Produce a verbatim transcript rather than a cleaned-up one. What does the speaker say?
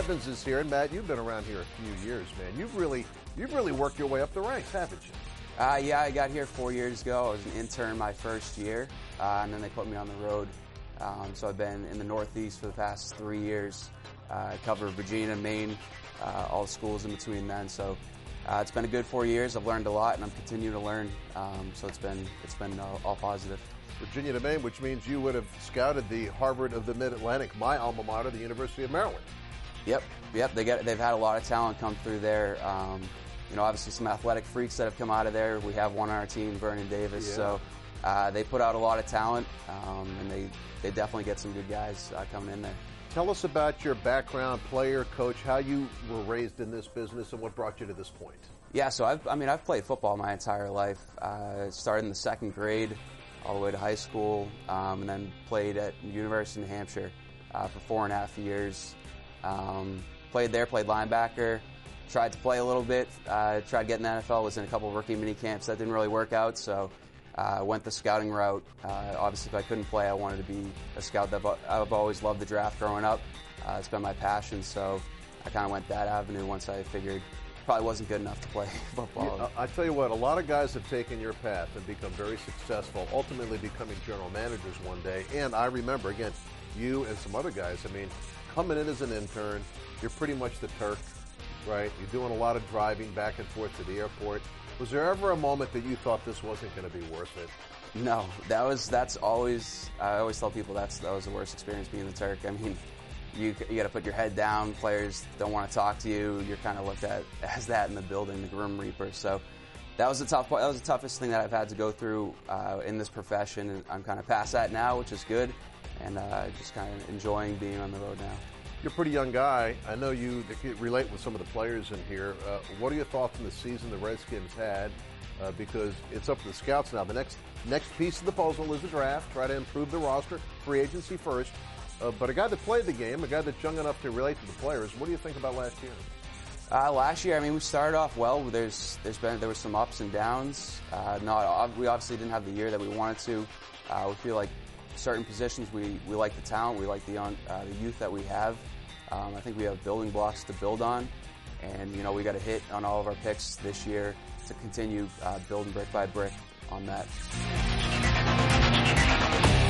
Evans is here, and Matt, you've been around here a few years, man. You've really, you've really worked your way up the ranks, haven't you? Uh, yeah, I got here four years ago. I was an intern my first year, uh, and then they put me on the road. Um, so I've been in the Northeast for the past three years. Uh, I cover Virginia, Maine, uh, all the schools in between then. So uh, it's been a good four years. I've learned a lot, and I'm continuing to learn. Um, so it's been it's been all, all positive. Virginia to Maine, which means you would have scouted the Harvard of the Mid-Atlantic, my alma mater, the University of Maryland. Yep, yep. They get they've had a lot of talent come through there. Um, you know, obviously some athletic freaks that have come out of there. We have one on our team, Vernon Davis. Yeah. So uh, they put out a lot of talent, um, and they they definitely get some good guys uh, coming in there. Tell us about your background, player, coach, how you were raised in this business, and what brought you to this point. Yeah, so I've, I mean, I've played football my entire life. Uh, started in the second grade, all the way to high school, um, and then played at University of New Hampshire uh, for four and a half years. Um, played there, played linebacker, tried to play a little bit, uh, tried to get in the N F L, was in a couple of rookie mini camps. That didn't really work out, so I uh, went the scouting route. Uh, obviously, if I couldn't play, I wanted to be a scout. I've always loved the draft growing up. Uh, it's been my passion, so I kind of went that avenue once I figured probably wasn't good enough to play football. Yeah, I tell you what, a lot of guys have taken your path and become very successful, ultimately becoming general managers one day. And I remember, again, you and some other guys, I mean, coming in as an intern, you're pretty much the Turk, right? You're doing a lot of driving back and forth to the airport. Was there ever a moment that you thought this wasn't going to be worth it? No, that was, that's always, I always tell people that's, that was the worst experience being the Turk. I mean, you, you got to put your head down. Players don't want to talk to you. You're kind of looked at as that in the building, the Grim Reaper. So that was the tough part. That was the toughest thing that I've had to go through uh, in this profession. And I'm kind of past that now, which is good, and uh, just kind of enjoying being on the road now. You're a pretty young guy. I know you relate with some of the players in here. Uh, what are your thoughts on the season the Redskins had? Uh, because it's up to the scouts now. The next next piece of the puzzle is the draft. Try to improve the roster, free agency first. Uh, but a guy that played the game, a guy that's young enough to relate to the players, what do you think about last year? Uh, last year, I mean, we started off well. There's, there's been, there were some ups and downs. Uh, not, we obviously didn't have the year that we wanted to. Uh, we feel like certain positions, we, we like the talent, we like the, uh, the youth that we have. Um, I think we have building blocks to build on, and you know we got to hit on all of our picks this year to continue uh, building brick by brick on that.